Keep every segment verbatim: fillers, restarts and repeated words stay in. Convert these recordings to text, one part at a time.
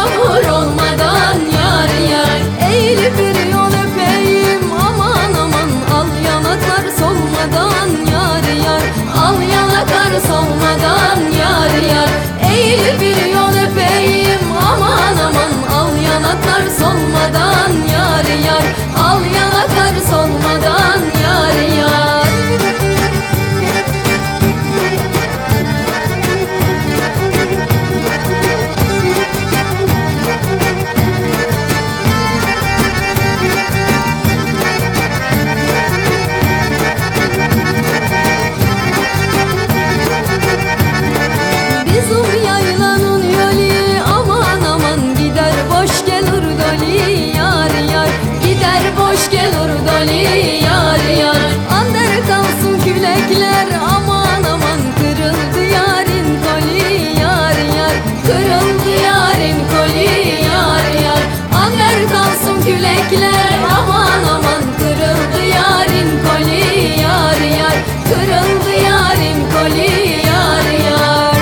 yağmur olmadan yar yar. Eğilip bir yol öpeyim aman aman, al yanaklar solmadan yar yar. Al yanaklar solmadan yar yar. Eğilip bir yol öpeyim aman aman, al yanaklar solmadan yar yar. Al yanaklar solmadan yar yar. Bizim yaylanın yolu aman aman, gider boş gelir doli yar yar. Gider boş gelir doli yar yar. Ander kalsın külekler aman aman, kırıldı yarın koli yar yar. Kırıldı yarın koli yar yar. Ander kalsın külekler aman aman. Kırıldı yarın koli yar yar. Kırıldı yarın koli yar yar.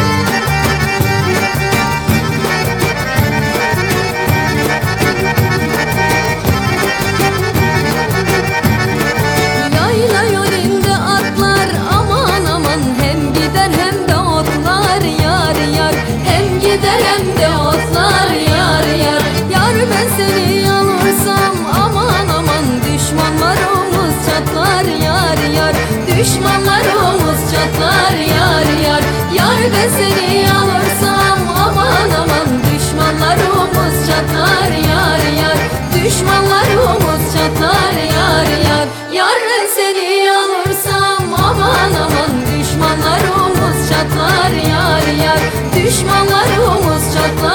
Yayla yolunda atlar aman aman, hem gider hem de otlar yar yar. Hem gider hem de otlar yar yar. Yar ben seni alırsam aman aman, düşmanlarımız çatlar yar yar. Düşmanlarımız çatlar yar yar. Yar ben seni alırsam aman aman. Düşmanlarımız çatlar yar yar. Düşmanlarımız çatlar yar yar. Yar ben seni alırsam aman aman. Düşmanlarımız çatlar yar yar. Düşmanlarımız çatlar